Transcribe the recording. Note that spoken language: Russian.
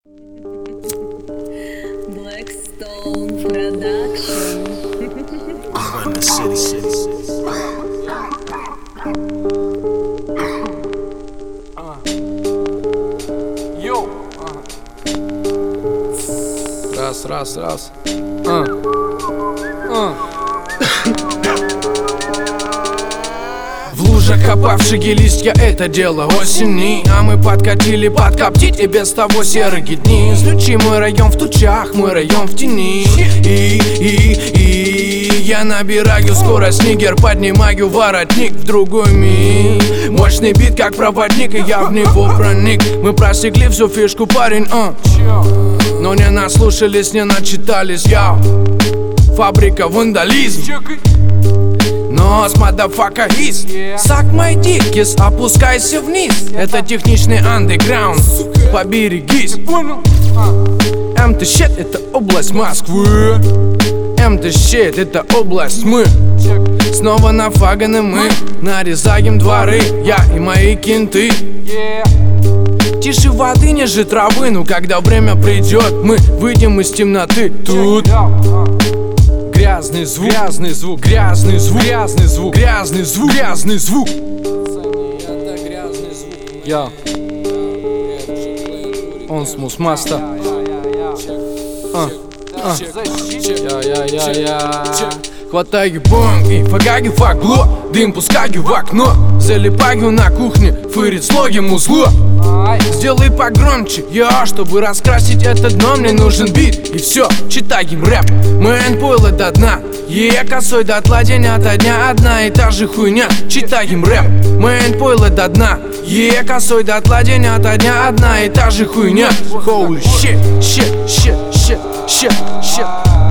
Blackstone Production. Run the city. Йоу. Раз. В лужах опавшие листья, это дело осени. А мы подкатили подкоптить и без того серые дни. Излучи мой район в тучах, мой район в тени. И я набираю скорость, нигер, поднимаю воротник в другой мир. Мощный бит, как проводник, и я в него проник. Мы просекли всю фишку, парень, но не наслушались, не начитались, я. Фабрика вандализм. Нос, мадафака, хис. Сак мой дикис, опускайся вниз. Это техничный андеграунд, поберегись. МТ-щит, это область Москвы. МТ-щит, это область мы. Снова на фаганы мы нарезаем дворы, я и мои кенты. Тише воды, ниже травы, ну когда время придет, мы выйдем из темноты. Тут грязный звук, грязный звук, грязный звук, грязный звук, грязный звук, грязный звук. Я он смус-маста. Хватаю бонг и фагаю фагло. Дым пускаю в окно. Залипаю на кухне, фырит слоем узло. Сделай погромче, чтобы раскрасить это дно. Мне нужен бит, и все, читаем рэп. Мэн пойло до дна, косой дотла, день ото дня. Одна и та же хуйня, читаем рэп. Мэн пойло до дна, косой дотла, день ото дня. Одна и та же хуйня. Holy shit, shit.